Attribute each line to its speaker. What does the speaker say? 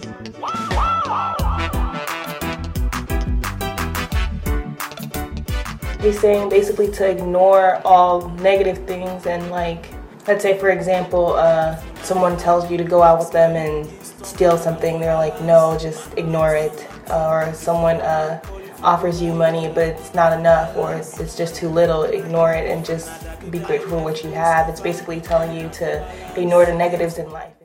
Speaker 1: He's saying basically to ignore all negative things, and like, let's say for example, someone tells you to go out with them and steal something, they're like, no, just ignore it. Or someone offers you money but it's not enough, or it's just too little, ignore it and just be grateful for what you have. It's basically telling you to ignore the negatives in life.